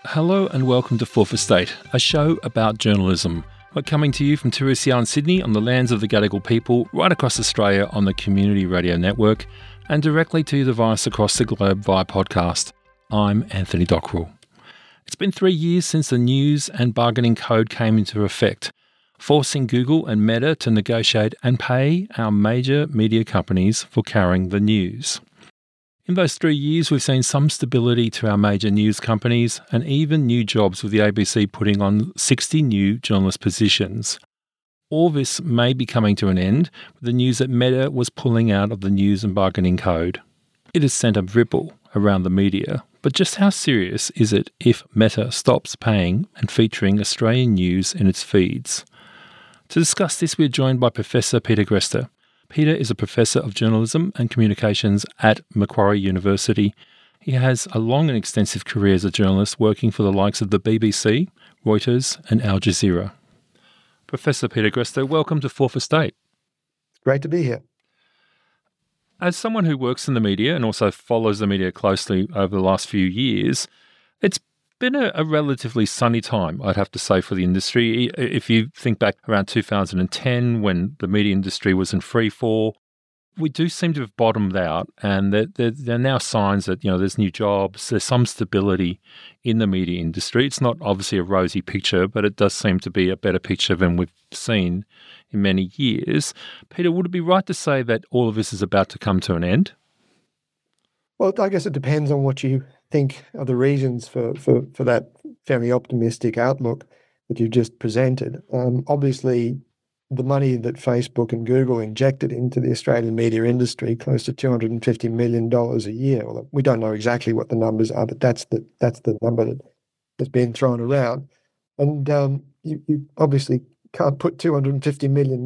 Hello and welcome to Fourth Estate, a show about journalism. We're coming to you from 2SER in Sydney on the lands of the Gadigal people, right across Australia on the Community Radio Network, and directly to your device across the globe via podcast. I'm Anthony Dockrell. It's been 3 years since the News and Bargaining Code came into effect, forcing Google and Meta to negotiate and pay our major media companies for carrying the news. In those 3 years, we've seen some stability to our major news companies and even new jobs with the ABC putting on 60 new journalist positions. All this may be coming to an end with the news that Meta was pulling out of the News and Bargaining Code. It has sent a ripple around the media, but just how serious is it if Meta stops paying and featuring Australian news in its feeds? To discuss this, we're joined by Professor Peter Greste. Peter is a Professor of Journalism and Communications at Macquarie University. He has a long and extensive career as a journalist, working for the likes of the BBC, Reuters and Al Jazeera. Professor Peter Greste, welcome to Fourth Estate. Great to be here. As someone who works in the media and also follows the media closely over the last few years, it's been a relatively sunny time, I'd have to say, for the industry. If you think back around 2010, when the media industry was in free fall, we do seem to have bottomed out, and there are now signs that there's new jobs, there's some stability in the media industry. It's not obviously a rosy picture, but it does seem to be a better picture than we've seen in many years. Peter, would it be right to say that all of this is about to come to an end? Well, I guess it depends on what you think are the reasons for that fairly optimistic outlook that you just presented. Obviously, the money that Facebook and Google injected into the Australian media industry, close to $250 million a year. Well, we don't know exactly what the numbers are, but that's the number that's been thrown around. And you obviously can't put $250 million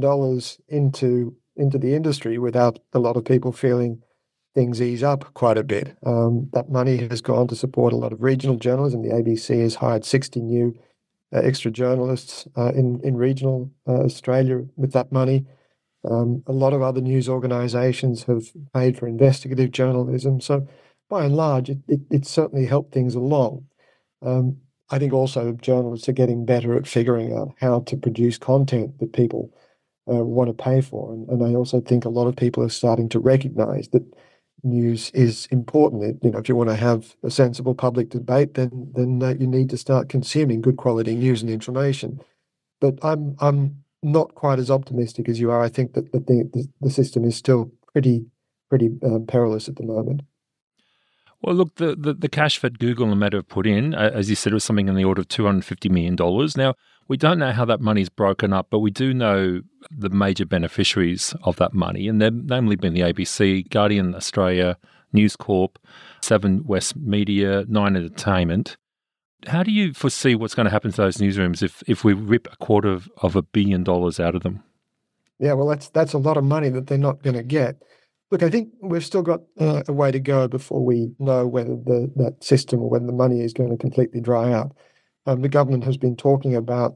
into the industry without a lot of people feeling things ease up quite a bit. That money has gone to support a lot of regional journalism. The ABC has hired 60 new extra journalists in regional Australia with that money. A lot of other news organisations have paid for investigative journalism. So by and large, it certainly helped things along. I think also journalists are getting better at figuring out how to produce content that people want to pay for. And I also think a lot of people are starting to recognise that news is important. If you want to have a sensible public debate, then you need to start consuming good quality news and information. But I'm not quite as optimistic as you are. I think that the system is still pretty perilous at the moment. Well, look, the cash that Google and Meta have put in, as you said, was something in the order of $250 million. Now, we don't know how that money is broken up, but we do know the major beneficiaries of that money, and they've namely been the ABC, Guardian Australia, News Corp, 7 West Media, 9 Entertainment. How do you foresee what's going to happen to those newsrooms if we rip $250 million out of them? Yeah, well, that's a lot of money that they're not going to get. Look, I think we've still got a way to go before we know whether that system or whether the money is going to completely dry out. The government has been talking about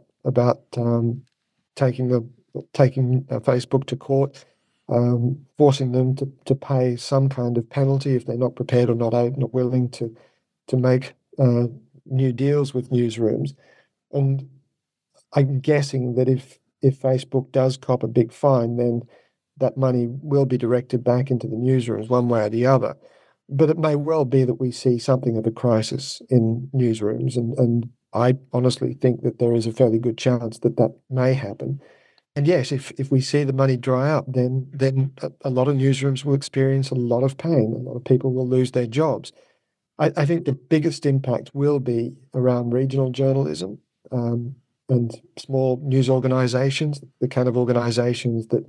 taking Facebook to court, forcing them to pay some kind of penalty if they're not prepared or not willing to make new deals with newsrooms. And I'm guessing that if Facebook does cop a big fine, then that money will be directed back into the newsrooms one way or the other. But it may well be that we see something of a crisis in newsrooms, and I honestly think that there is a fairly good chance that may happen. And yes, if we see the money dry out, then a lot of newsrooms will experience a lot of pain. A lot of people will lose their jobs. I think the biggest impact will be around regional journalism and small news organisations, the kind of organisations that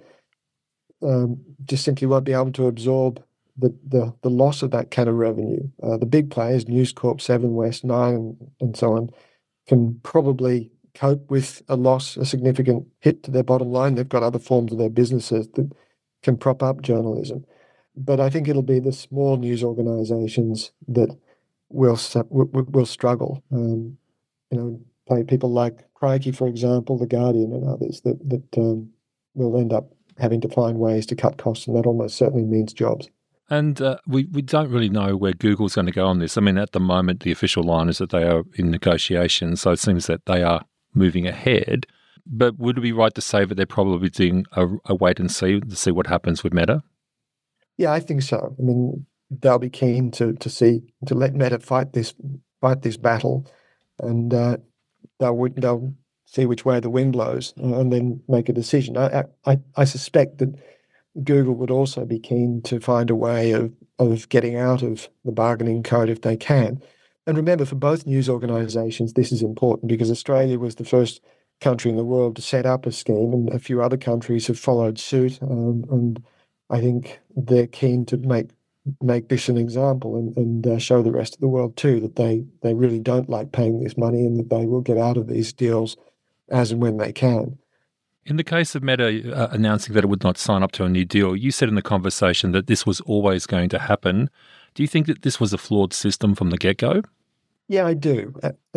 just simply won't be able to absorb the loss of that kind of revenue. The big players, News Corp, 7 West, 9, and so on, can probably cope with a significant hit to their bottom line. They've got other forms of their businesses that can prop up journalism. But I think it'll be the small news organisations that will struggle. People like Crikey, for example, The Guardian and others that will end up having to find ways to cut costs, and that almost certainly means jobs. And we don't really know where Google's going to go on this. I mean, at the moment, the official line is that they are in negotiations, so it seems that they are moving ahead. But would it be right to say that they're probably doing a wait and see to see what happens with Meta? Yeah, I think so. I mean, they'll be keen to let Meta fight this battle, and they'll see which way the wind blows and then make a decision. I suspect that Google would also be keen to find a way of getting out of the bargaining code if they can. And remember, for both news organisations, this is important because Australia was the first country in the world to set up a scheme, and a few other countries have followed suit. And I think they're keen to make this an example and show the rest of the world too that they really don't like paying this money and that they will get out of these deals as and when they can. In the case of Meta announcing that it would not sign up to a new deal, you said in the conversation that this was always going to happen. Do you think that this was a flawed system from the get-go? Yeah, I do,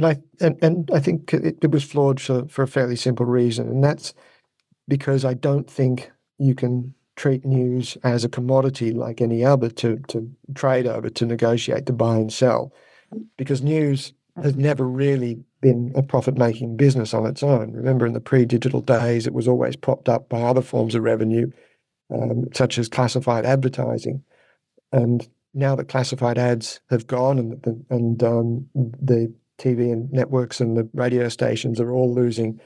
and I think it was flawed for a fairly simple reason, and that's because I don't think you can treat news as a commodity like any other to trade over, to negotiate, to buy and sell, because news has never really been a profit-making business on its own. Remember, in the pre-digital days, it was always propped up by other forms of revenue, such as classified advertising. And now that classified ads have gone and the TV and networks and the radio stations are all losing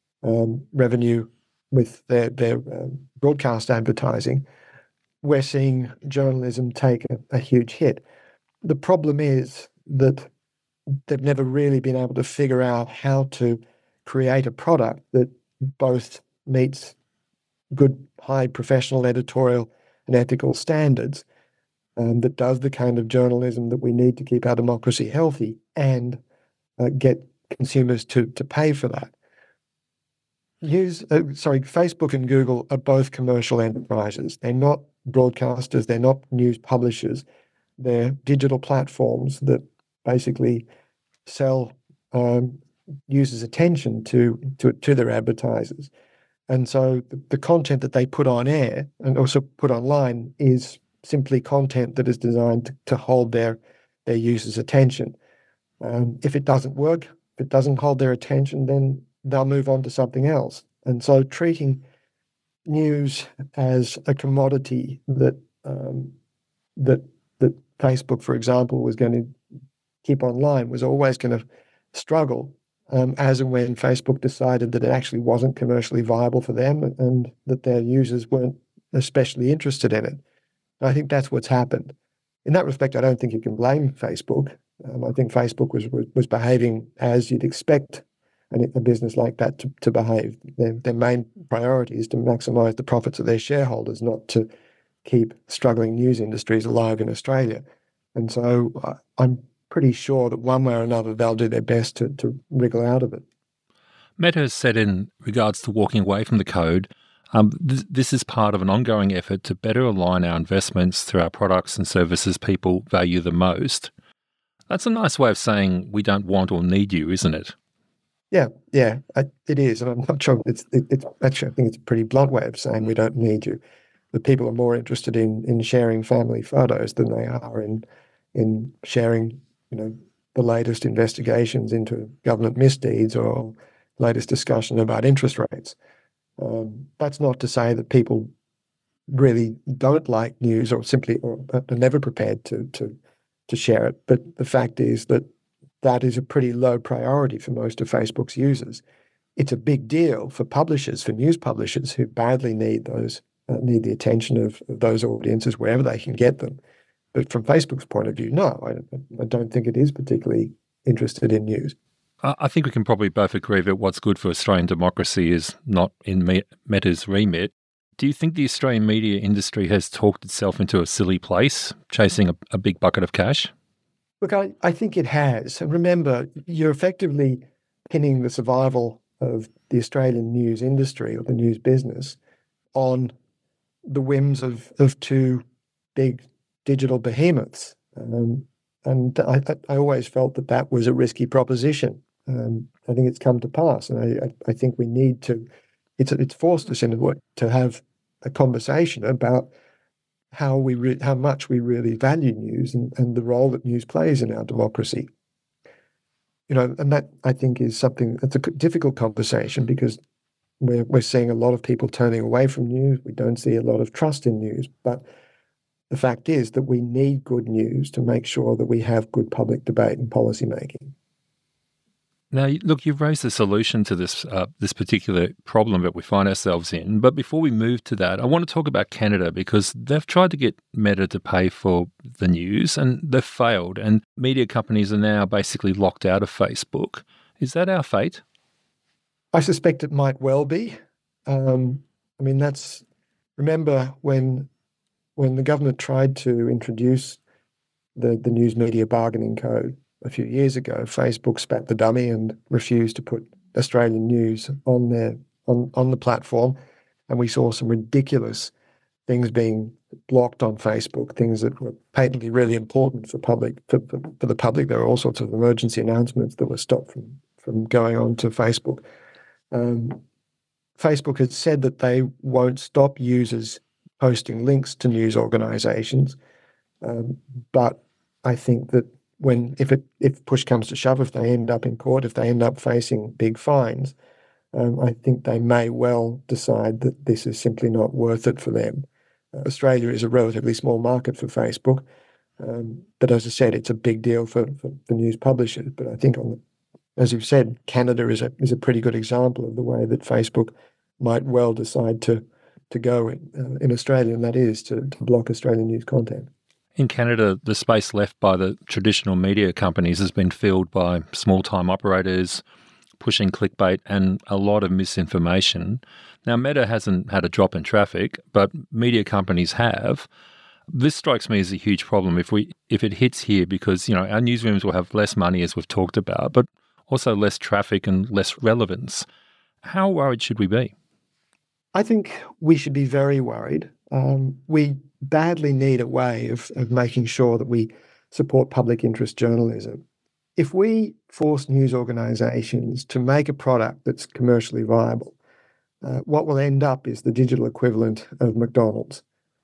revenue with their broadcast advertising, we're seeing journalism take a huge hit. The problem is that they've never really been able to figure out how to create a product that both meets good, high professional editorial and ethical standards, that does the kind of journalism that we need to keep our democracy healthy and get consumers to pay for that. Facebook and Google are both commercial enterprises. They're not broadcasters. They're not news publishers. They're digital platforms that basically sell users' attention to their advertisers. And so the content that they put on air and also put online is simply content that is designed to hold their users' attention. If it doesn't work, if it doesn't hold their attention, then they'll move on to something else. And so treating news as a commodity that Facebook, for example, was going to keep online was always going to struggle as and when Facebook decided that it actually wasn't commercially viable for them and that their users weren't especially interested in it. And I think that's what's happened. In that respect, I don't think you can blame Facebook. I think Facebook was behaving as you'd expect a business like that to behave. Their main priority is to maximize the profits of their shareholders, not to keep struggling news industries alive in Australia. And so I'm pretty sure that one way or another they'll do their best to wriggle out of it. Meta has said in regards to walking away from the code, this is part of an ongoing effort to better align our investments to our products and services people value the most. That's a nice way of saying we don't want or need you, isn't it? Yeah, it is. And I'm not sure it's actually, I think it's a pretty blunt way of saying we don't need you. The people are more interested in sharing family photos than they are in sharing, the latest investigations into government misdeeds or latest discussion about interest rates. That's not to say that people really don't like news or are never prepared to share it. But the fact is that is a pretty low priority for most of Facebook's users. It's a big deal for publishers, for news publishers who badly need the attention of those audiences wherever they can get them. But from Facebook's point of view, no, I don't think it is particularly interested in news. I think we can probably both agree that what's good for Australian democracy is not in Meta's remit. Do you think the Australian media industry has talked itself into a silly place, chasing a big bucket of cash? Look, I think it has. And remember, you're effectively pinning the survival of the Australian news industry or the news business on the whims of two big digital behemoths. And I always felt that was a risky proposition. I think it's come to pass. And I think we need to, it's forced us into to have a conversation about how much we really value news and the role that news plays in our democracy. And that, I think, is something that's a difficult conversation, because we're seeing a lot of people turning away from news. We don't see a lot of trust in news, but the fact is that we need good news to make sure that we have good public debate and policy making. Now, look, you've raised a solution to this particular problem that we find ourselves in. But before we move to that, I want to talk about Canada, because they've tried to get Meta to pay for the news and they've failed. And media companies are now basically locked out of Facebook. Is that our fate? I suspect it might well be. Remember when the government tried to introduce the News Media Bargaining Code a few years ago, Facebook spat the dummy and refused to put Australian news on the platform, and we saw some ridiculous things being blocked on Facebook, things that were patently really important for the public. There were all sorts of emergency announcements that were stopped from going on to Facebook. Facebook had said that they won't stop users posting links to news organisations, but I think that if push comes to shove, if they end up in court, if they end up facing big fines, I think they may well decide that this is simply not worth it for them. Australia is a relatively small market for Facebook, but as I said, it's a big deal for news publishers. But I think, as you've said, Canada is a pretty good example of the way that Facebook might well decide to go in Australia, and that is to block Australian news content. In Canada, the space left by the traditional media companies has been filled by small-time operators pushing clickbait and a lot of misinformation. Now, Meta hasn't had a drop in traffic, but media companies have. This strikes me as a huge problem if it hits here, because our newsrooms will have less money, as we've talked about, but also less traffic and less relevance. How worried should we be? I think we should be very worried. We badly need a way of making sure that we support public interest journalism. If we force news organisations to make a product that's commercially viable, what will end up is the digital equivalent of McDonald's.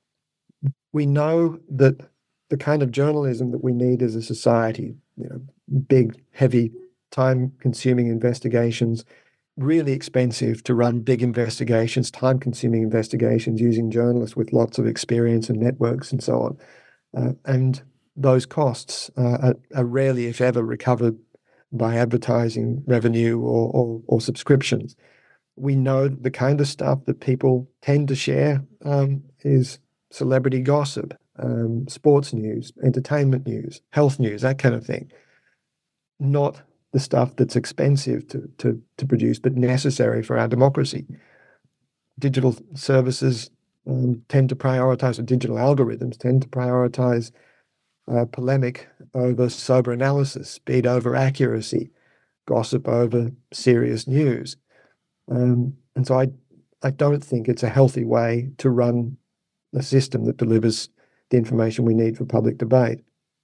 We know that the kind of journalism that we need as a society, big, heavy, time-consuming investigations, really expensive to run big investigations, time-consuming investigations using journalists with lots of experience and networks and so on. And those costs are rarely, if ever, recovered by advertising revenue or subscriptions. We know that the kind of stuff that people tend to share is celebrity gossip, sports news, entertainment news, health news, that kind of thing. Not the stuff that's expensive to produce, but necessary for our democracy. Digital services tend to prioritize, or digital algorithms tend to prioritize polemic over sober analysis, speed over accuracy, gossip over serious news. And so I don't think it's a healthy way to run a system that delivers the information we need for public debate.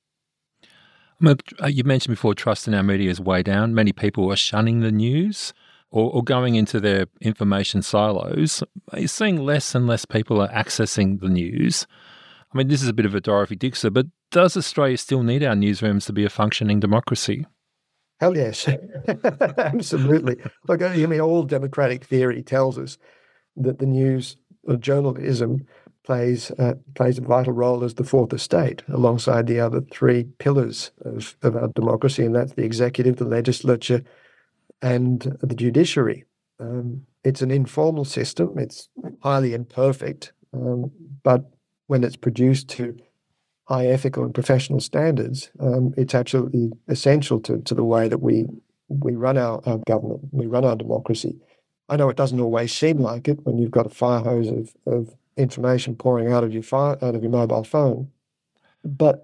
You mentioned before trust in our media is way down. Many people are shunning the news or going into their information silos. You're seeing less and less people are accessing the news. I mean, this is a bit of a Dorothy Dixer, but does Australia still need our newsrooms to be a functioning democracy? Hell yes. Absolutely. Look, all democratic theory tells us that the news or journalism plays a vital role as the fourth estate alongside the other three pillars of our democracy, and that's the executive, the legislature, and the judiciary. It's an informal system. It's highly imperfect, but when it's produced to high ethical and professional standards, it's absolutely essential to the way that we run our government, we run our democracy. I know it doesn't always seem like it when you've got a fire hose of information pouring out of your mobile phone, but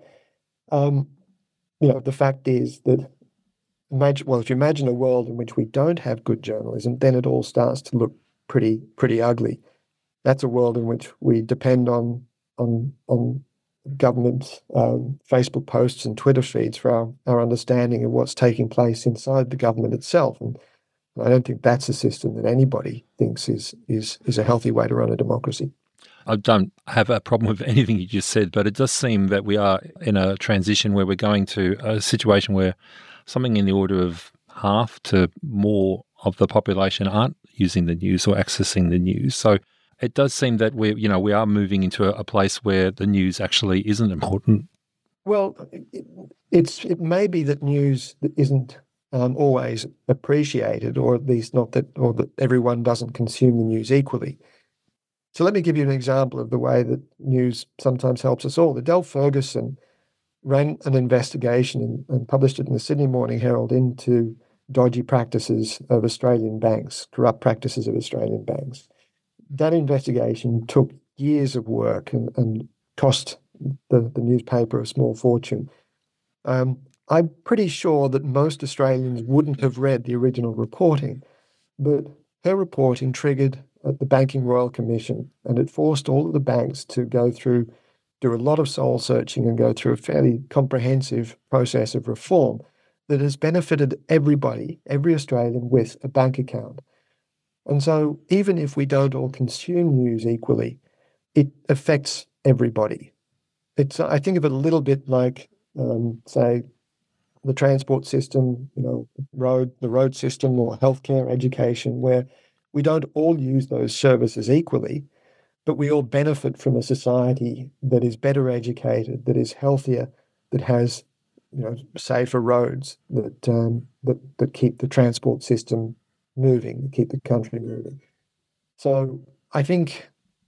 the fact is that if you imagine a world in which we don't have good journalism, then it all starts to look pretty ugly. That's a world in which we depend on government Facebook posts and Twitter feeds for our understanding of what's taking place inside the government itself. And I don't think that's a system that anybody thinks is a healthy way to run a democracy. I don't have a problem with anything you just said, but it does seem that we are in a transition where we're going to a situation where something in the order of half to more of the population aren't using the news or accessing the news. So it does seem that we are moving into a place where the news actually isn't important. Well, it may be that news isn't always appreciated, or at least not that, or that everyone doesn't consume the news equally. So let me give you an example of the way that news sometimes helps us all. Adele Ferguson ran an investigation and published it in the Sydney Morning Herald into dodgy practices of Australian banks, corrupt practices of Australian banks. That investigation took years of work and cost the newspaper a small fortune. I'm pretty sure that most Australians wouldn't have read the original reporting, but her reporting triggered the Banking Royal Commission, and it forced all of the banks to do a lot of soul searching and go through a fairly comprehensive process of reform that has benefited everybody, every Australian with a bank account. And so even if we don't all consume news equally, it affects everybody. I think of it a little bit like, say, the transport system, the road system, or healthcare, education, where we don't all use those services equally, but we all benefit from a society that is better educated, that is healthier, that has, safer roads, that keep the transport system moving, that keep the country moving. So I think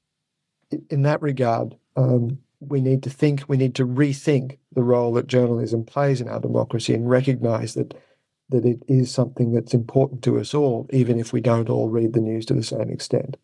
in that regard, we need to rethink the role that journalism plays in our democracy and recognize that it is something that's important to us all, even if we don't all read the news to the same extent.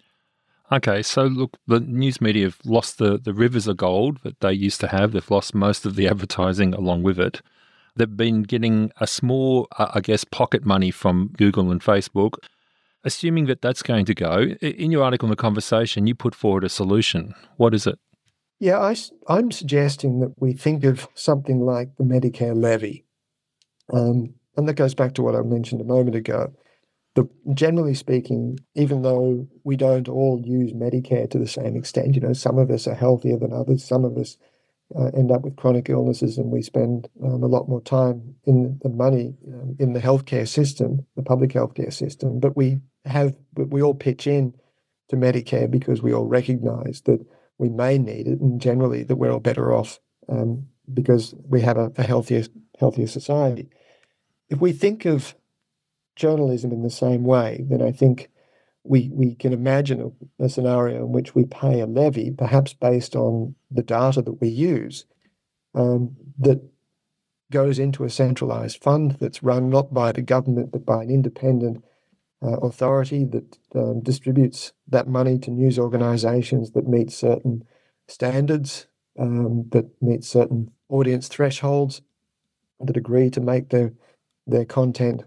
Okay, so look, the news media have lost the rivers of gold that they used to have. They've lost most of the advertising along with it. They've been getting a small, pocket money from Google and Facebook. Assuming that that's going to go, in your article in The Conversation, you put forward a solution. What is it? Yeah, I'm suggesting that we think of something like the Medicare levy. And that goes back to what I mentioned a moment ago. Generally speaking, even though we don't all use Medicare to the same extent, some of us are healthier than others, some of us end up with chronic illnesses, and we spend a lot more time in the money in the healthcare system, the public healthcare system. But we all pitch in to Medicare because we all recognise that we may need it, and generally that we're all better off because we have a healthier society. If we think of journalism in the same way, then I think we can imagine a scenario in which we pay a levy, perhaps based on the data that we use, that goes into a centralized fund that's run not by the government but by an independent authority that distributes that money to news organizations that meet certain standards, that meet certain audience thresholds, that agree to make their content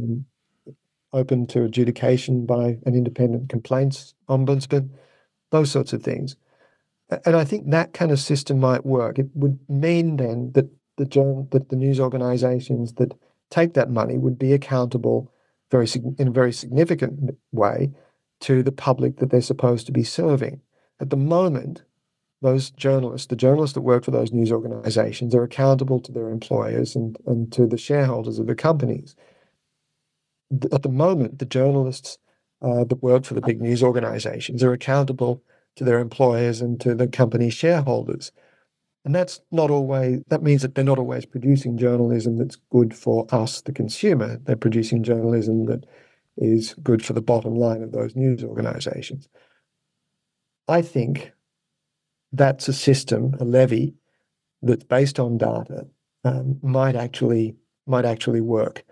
open to adjudication by an independent complaints ombudsman, those sorts of things. And I think that kind of system might work. It would mean then that the news organizations that take that money would be accountable in a very significant way to the public that they're supposed to be serving. At the moment, the journalists that work for those news organizations are accountable to their employers and to the shareholders of the companies. At the moment, the journalists that work for the big news organizations are accountable to their employers and to the company shareholders. And that means that they're not always producing journalism that's good for us, the consumer. They're producing journalism that is good for the bottom line of those news organizations. I think that's a system, a levy, that's based on data, might actually work.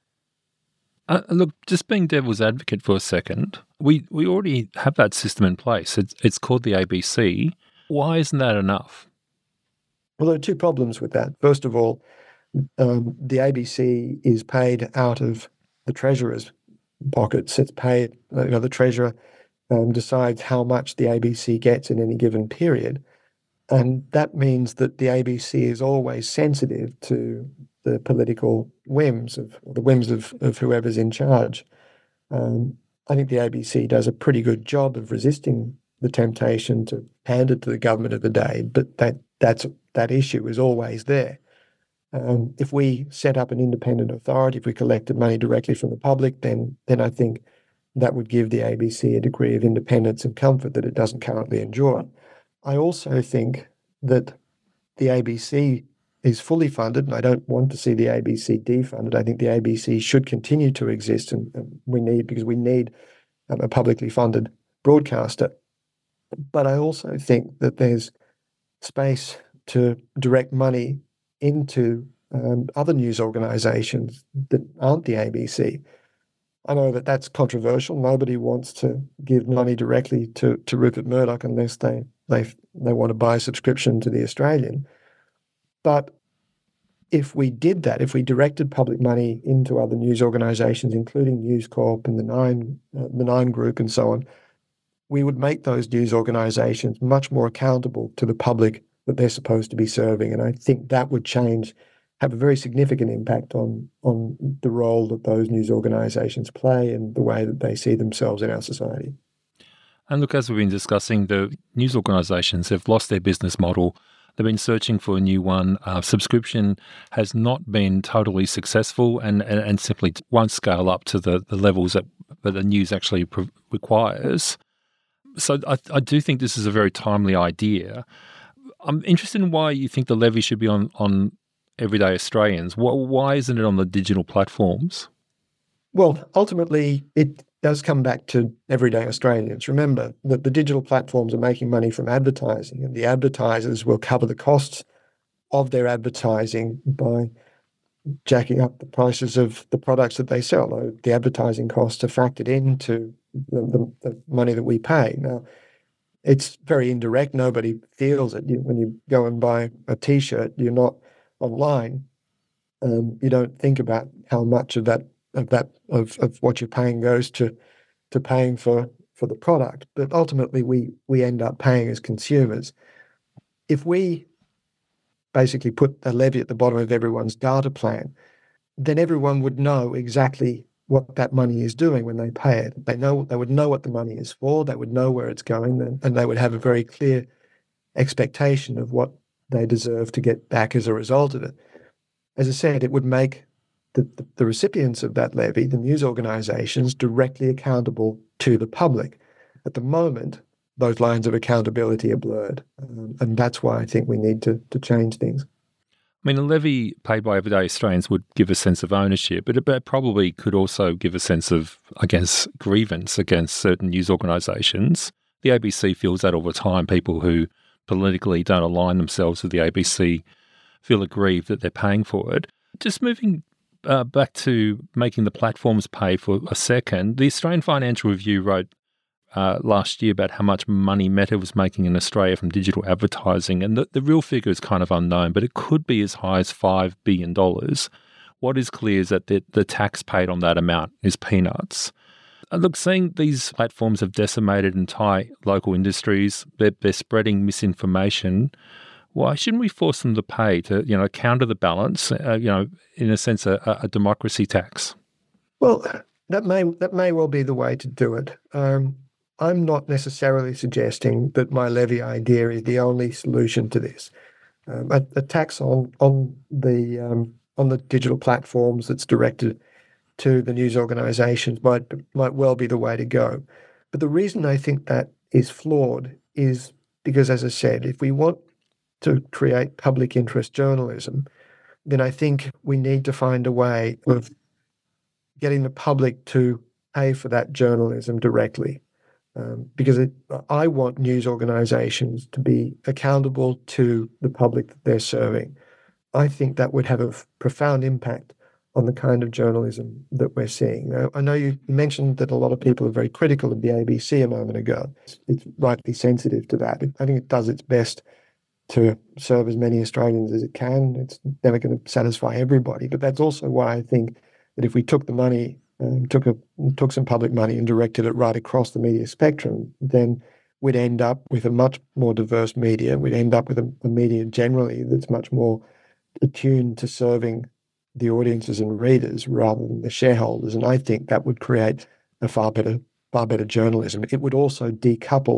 Look, just being devil's advocate for a second, we already have that system in place. It's called the ABC. Why isn't that enough? Well, there are two problems with that. First of all, the ABC is paid out of the Treasurer's pockets. It's paid, the Treasurer decides how much the ABC gets in any given period. And that means that the ABC is always sensitive to the political whims of whoever's in charge. I think the ABC does a pretty good job of resisting the temptation to hand it to the government of the day, but that issue is always there. If we set up an independent authority, if we collected money directly from the public, then I think that would give the ABC a degree of independence and comfort that it doesn't currently enjoy. I also think that the ABC is fully funded, and I don't want to see the ABC defunded. I think the ABC should continue to exist, and we need a publicly funded broadcaster. But I also think that there's space to direct money into other news organisations that aren't the ABC. I know that that's controversial. Nobody wants to give money directly to Rupert Murdoch unless they want to buy a subscription to The Australian. But if we did that, if we directed public money into other news organisations, including News Corp and the Nine Group and so on, we would make those news organisations much more accountable to the public that they're supposed to be serving. And I think that would have a very significant impact on the role that those news organisations play and the way that they see themselves in our society. And look, as we've been discussing, the news organisations have lost their business model. They've been searching for a new one. Subscription has not been totally successful and simply won't scale up to the levels that the news actually requires. So I do think this is a very timely idea. I'm interested in why you think the levy should be on everyday Australians. Why isn't it on the digital platforms? Well, ultimately, it does come back to everyday Australians. Remember that the digital platforms are making money from advertising, and the advertisers will cover the costs of their advertising by jacking up the prices of the products that they sell. The advertising costs are factored into the money that we pay. Now, it's very indirect. Nobody feels it. When you go and buy a T-shirt, you're not online. You don't think about how much of what you're paying goes to paying for the product. But ultimately, we end up paying as consumers. If we basically put a levy at the bottom of everyone's data plan, then everyone would know exactly what that money is doing when they pay it. They would know what the money is for, they would know where it's going, and they would have a very clear expectation of what they deserve to get back as a result of it. As I said, it would make the recipients of that levy, the news organisations, directly accountable to the public. At the moment, those lines of accountability are blurred, and that's why I think we need to change things. I mean, a levy paid by everyday Australians would give a sense of ownership, but it probably could also give a sense of, I guess, grievance against certain news organisations. The ABC feels that all the time. People who politically don't align themselves with the ABC feel aggrieved that they're paying for it. Just moving back to making the platforms pay for a second, the Australian Financial Review wrote last year about how much money Meta was making in Australia from digital advertising, and the real figure is kind of unknown, but it could be as high as $5 billion. What is clear is that the tax paid on that amount is peanuts. Look, seeing these platforms have decimated entire local industries, they're spreading misinformation. Why shouldn't we force them to pay to, counter the balance, in a sense, a democracy tax? Well, that may well be the way to do it. I'm not necessarily suggesting that my levy idea is the only solution to this. A tax on the digital platforms that's directed to the news organisations might well be the way to go. But the reason I think that is flawed is because, as I said, if we want to create public interest journalism, then I think we need to find a way of getting the public to pay for that journalism directly. Because I want news organisations to be accountable to the public that they're serving. I think that would have a profound impact on the kind of journalism that we're seeing. Now, I know you mentioned that a lot of people are very critical of the ABC a moment ago. It's rightly sensitive to that. I think it does its best to serve as many Australians as it can. It's never going to satisfy everybody, but that's also why I think that if we took the money, took some public money and directed it right across the media spectrum, then we'd end up with a much more diverse media. We'd end up with a media generally that's much more attuned to serving the audiences and readers rather than the shareholders. And I think that would create a far better journalism. It would also decouple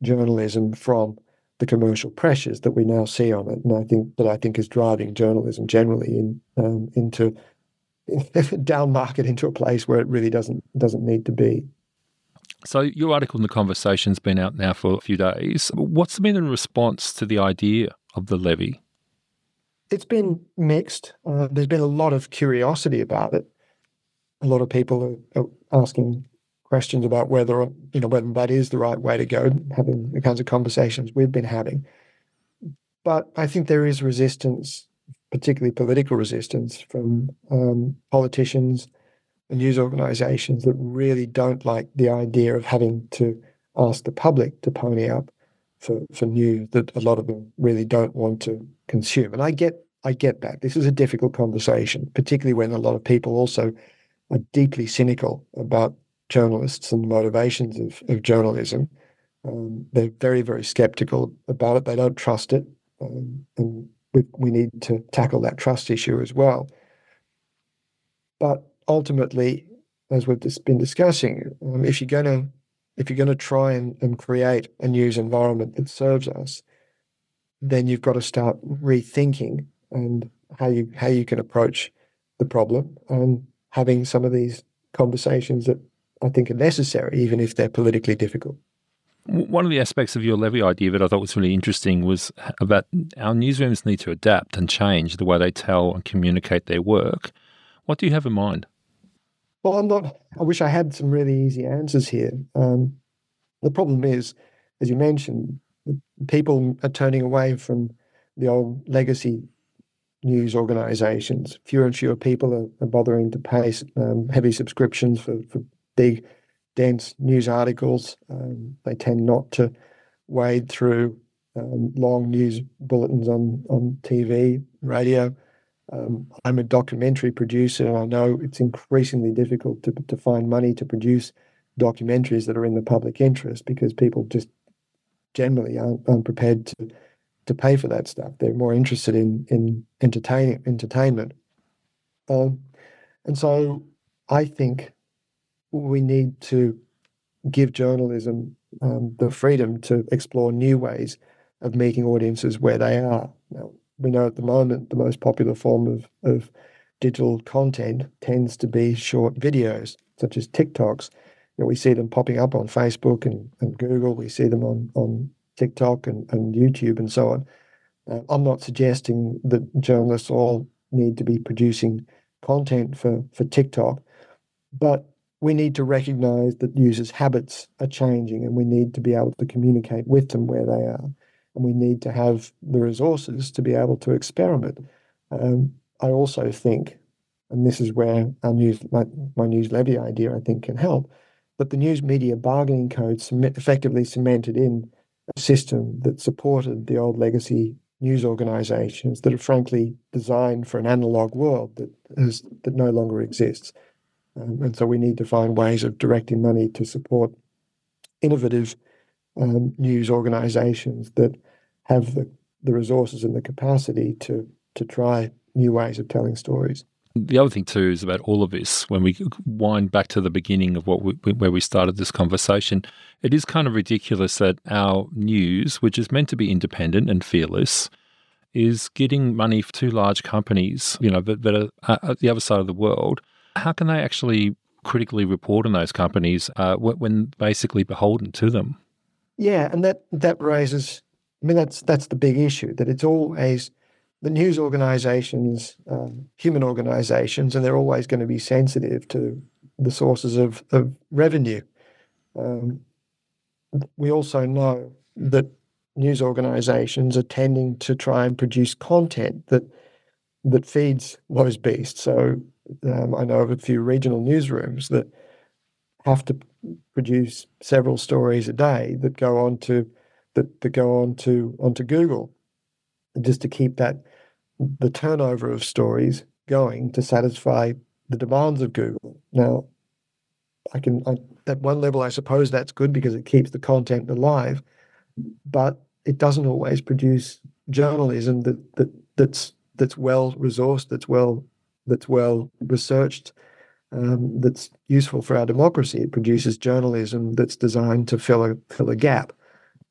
journalism from the commercial pressures that we now see on it, and I think is driving journalism generally into down market, into a place where it really doesn't need to be. So your article in The Conversation's been out now for a few days. What's been the response to the idea of the levy? It's been mixed. There's been a lot of curiosity about it. A lot of people are asking questions about whether that is the right way to go, having the kinds of conversations we've been having. But I think there is resistance, particularly political resistance, from politicians and news organisations that really don't like the idea of having to ask the public to pony up for news that a lot of them really don't want to consume. And I get that. This is a difficult conversation, particularly when a lot of people also are deeply cynical about journalists and the motivations of journalism. They're very, very skeptical about it. They don't trust it. And we need to tackle that trust issue as well. But ultimately, as we've just been discussing, if you're going to try and create a news environment that serves us, then you've got to start rethinking and how you can approach the problem, and having some of these conversations that I think are necessary, even if they're politically difficult. One of the aspects of your levy idea that I thought was really interesting was about our newsrooms need to adapt and change the way they tell and communicate their work. What do you have in mind? Well, I wish I had some really easy answers here. The problem is, as you mentioned, people are turning away from the old legacy news organisations. Fewer and fewer people are bothering to pay heavy subscriptions for big, dense news articles. They tend not to wade through long news bulletins on TV, radio. I'm a documentary producer, and I know it's increasingly difficult to find money to produce documentaries that are in the public interest, because people just generally aren't prepared to pay for that stuff. They're more interested in entertainment. And so I think we need to give journalism the freedom to explore new ways of meeting audiences where they are. Now, we know at the moment the most popular form of digital content tends to be short videos, such as TikToks. We see them popping up on Facebook and Google. We see them on TikTok and YouTube and so on. I'm not suggesting that journalists all need to be producing content for TikTok, but we need to recognize that users' habits are changing, and we need to be able to communicate with them where they are. And we need to have the resources to be able to experiment. I also think, and this is where my news levy idea, I think, can help, that the News Media Bargaining Code effectively cemented in a system that supported the old legacy news organisations that are frankly designed for an analogue world that no longer exists. And so we need to find ways of directing money to support innovative news organisations that have the resources and the capacity to try new ways of telling stories. The other thing too is about all of this, when we wind back to the beginning of where we started this conversation, it is kind of ridiculous that our news, which is meant to be independent and fearless, is getting money for two large companies, that are at the other side of the world. How can they actually critically report on those companies when basically beholden to them? Yeah, and that raises, that's the big issue, that it's always the news organisations, human organisations, and they're always going to be sensitive to the sources of revenue. We also know that news organisations are tending to try and produce content that feeds those beasts. So I know of a few regional newsrooms that have to produce several stories a day that go on to onto Google, just to keep the turnover of stories going to satisfy the demands of Google. Now, at one level, I suppose that's good because it keeps the content alive, but it doesn't always produce journalism that's well resourced, that's well researched, that's useful for our democracy. It produces journalism that's designed to fill a gap.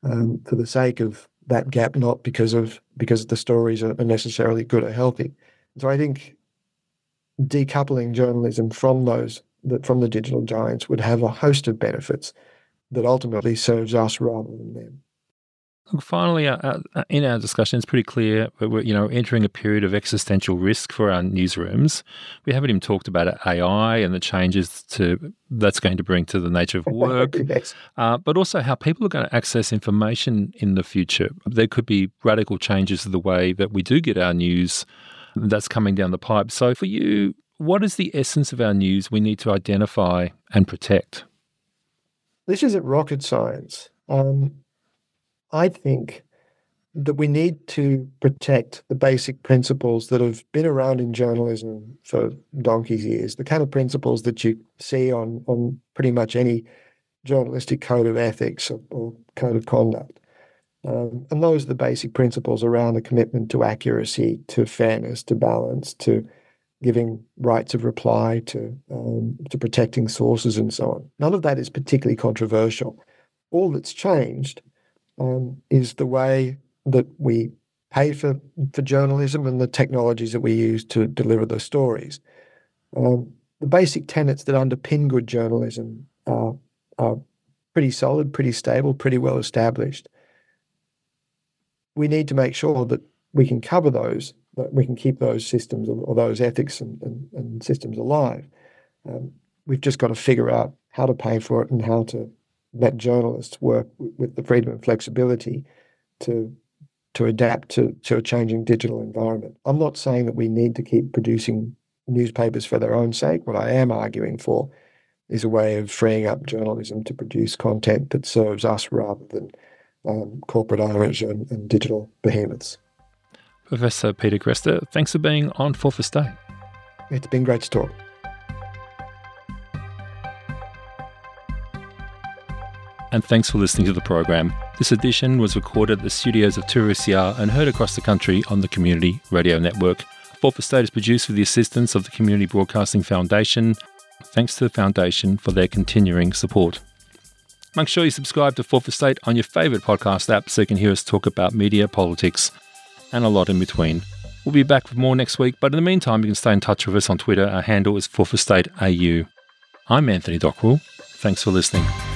for the sake of that gap, not because the stories are necessarily good or healthy. So I think decoupling journalism from the digital giants would have a host of benefits that ultimately serves us rather than them. Look, finally, in our discussion, it's pretty clear that we're entering a period of existential risk for our newsrooms. We haven't even talked about AI and the changes that's going to bring to the nature of work, Yes. but also how people are going to access information in the future. There could be radical changes to the way that we do get our news that's coming down the pipe. So for you, what is the essence of our news we need to identify and protect? This isn't rocket science. I think that we need to protect the basic principles that have been around in journalism for donkey's years, the kind of principles that you see on pretty much any journalistic code of ethics or code of conduct. And those are the basic principles around the commitment to accuracy, to fairness, to balance, to giving rights of reply, to protecting sources and so on. None of that is particularly controversial. All that's changed is the way that we pay for journalism and the technologies that we use to deliver the stories. The basic tenets that underpin good journalism are pretty solid, pretty stable, pretty well established. We need to make sure that we can cover those, that we can keep those systems or those ethics and systems alive. We've just got to figure out how to pay for it and how to let journalists work with the freedom and flexibility to adapt to a changing digital environment. I'm not saying that we need to keep producing newspapers for their own sake. What I am arguing for is a way of freeing up journalism to produce content that serves us rather than corporate owners and digital behemoths. Professor Peter Greste, thanks for being on Fourth Estate. It's been great to talk. And thanks for listening to the program. This edition was recorded at the studios of 2SER and heard across the country on the Community Radio Network. Fourth Estate is produced with the assistance of the Community Broadcasting Foundation. Thanks to the Foundation for their continuing support. Make sure you subscribe to Fourth Estate on your favourite podcast app so you can hear us talk about media, politics, and a lot in between. We'll be back with more next week, but in the meantime, you can stay in touch with us on Twitter. Our handle is Fourth Estate AU. I'm Anthony Dockrell. Thanks for listening.